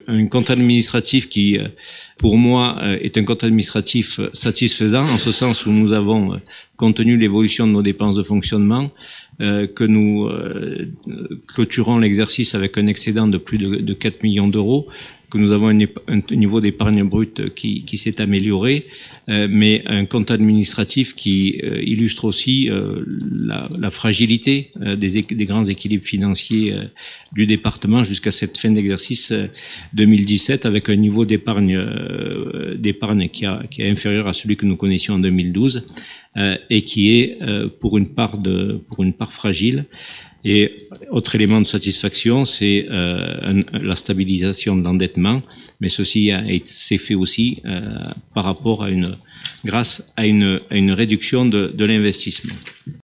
un compte administratif qui, pour moi, est un compte administratif satisfaisant, en ce sens où nous avons, compte tenu de l'évolution de nos dépenses de fonctionnement, que nous clôturons l'exercice avec un excédent de plus de 4 millions d'euros, que nous avons un niveau d'épargne brute qui s'est amélioré, mais un compte administratif qui illustre aussi la fragilité des grands équilibres financiers du département jusqu'à cette fin d'exercice 2017, avec un niveau d'épargne qui est inférieur à celui que nous connaissions en 2012 et qui est pour une part fragile. Et autre élément de satisfaction, c'est la stabilisation de l'endettement, mais ceci s'est fait aussi grâce à une réduction de l'investissement.